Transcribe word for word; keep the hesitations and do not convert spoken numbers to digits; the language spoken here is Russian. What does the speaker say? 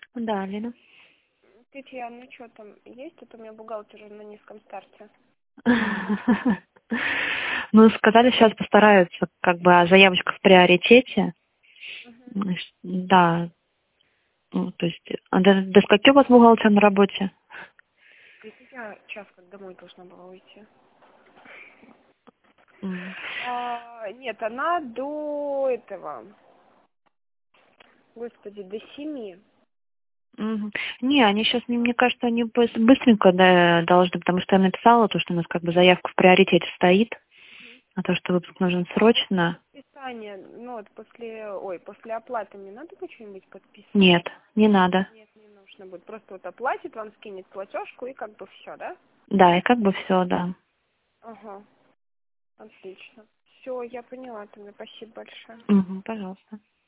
Да, Лена. Татьяна, ну что там есть? Это у меня бухгалтер на низком старте. Ну, сказали, сейчас постараются, как бы, а заявочка в приоритете. Угу. Значит, да, ну, то есть, а до, до скольки у вас бухгалтер на работе? Это я час как домой должна была уйти. М. А, нет, она до этого. Господи, до семи. Мгм. Не, они сейчас, мне кажется, они быс- быстренько да, должны, потому что я написала то, что у нас как бы заявка в приоритете стоит, а то, что выпуск нужен А вот срочно. подписание, ну вот после, ой, после оплаты мне надо будет что-нибудь подписать? Нет, не надо. Нет, не нужно будет. Просто вот оплатит, вам скинет платежку и как бы все, да? Да, и как бы все, да. Ага, отлично. Все, я поняла тогда. Спасибо большое. Мгм, пожалуйста.